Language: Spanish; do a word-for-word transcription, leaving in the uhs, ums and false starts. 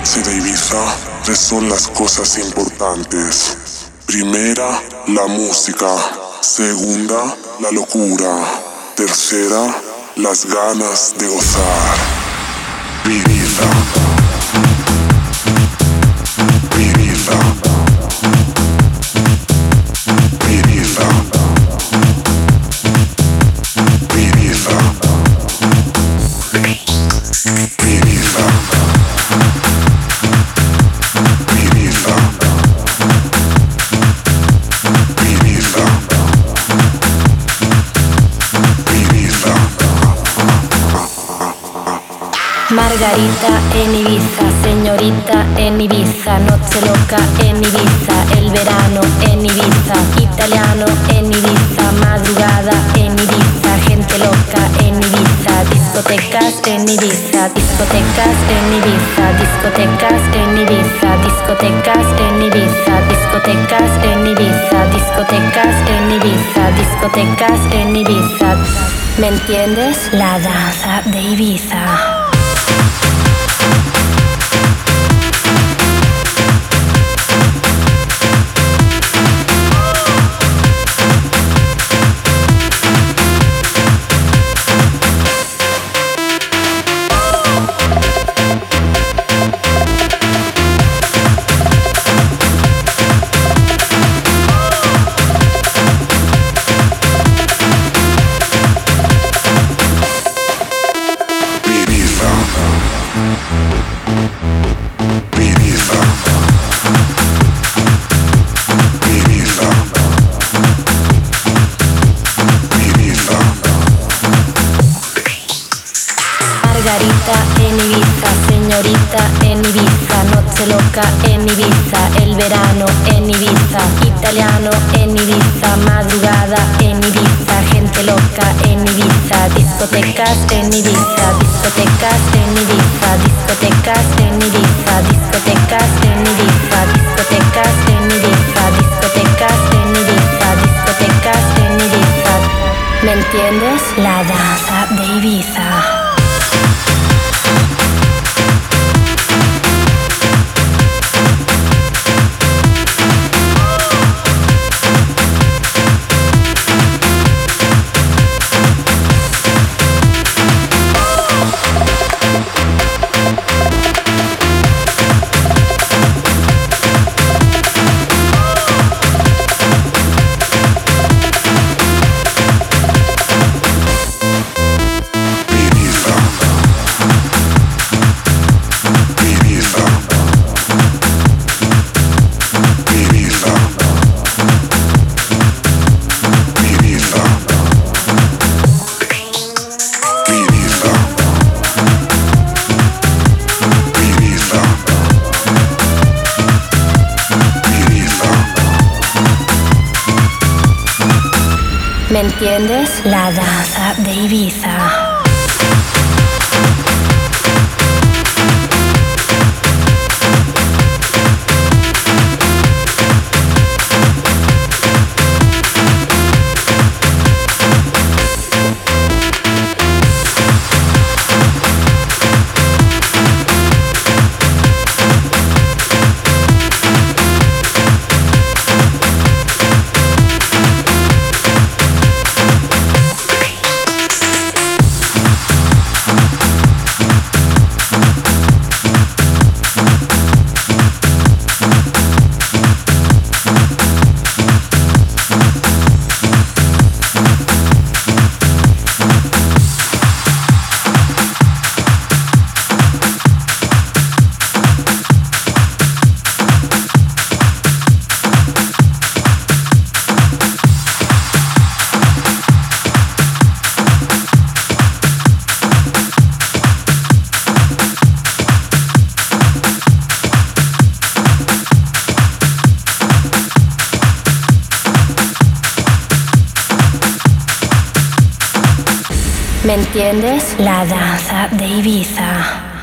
irse de Ibiza, tres son las cosas importantes. Primera, la música. Segunda, la locura. Tercera, las ganas de gozar. Ibiza. Ibiza. Ibiza. Ibiza. Ibiza. Margarita en Ibiza, señorita en Ibiza, noche loca en Ibiza, el verano en Ibiza, italiano en Ibiza, madrugada en Ibiza, gente loca en Ibiza, discotecas en Ibiza, discotecas en Ibiza, discotecas en Ibiza, discotecas en Ibiza, discotecas en Ibiza, discotecas en Ibiza, discotecas en Ibiza. ¿Me entiendes? La danza de Ibiza. Margarita en Ibiza, señorita en Ibiza, noche loca en Ibiza, el verano en Ibiza, italiano en Ibiza, madrugada en Ibiza, gente loca en Ibiza, discotecas en Ibiza, discotecas en Ibiza, discotecas en Ibiza, discotecas en Ibiza, discotecas en Ibiza, discotecas en Ibiza, discotecas en Ibiza. ¿Me entiendes? La danza de Ibiza. ¿Me entiendes? La danza de Ibiza. ¿Me entiendes? La danza de Ibiza.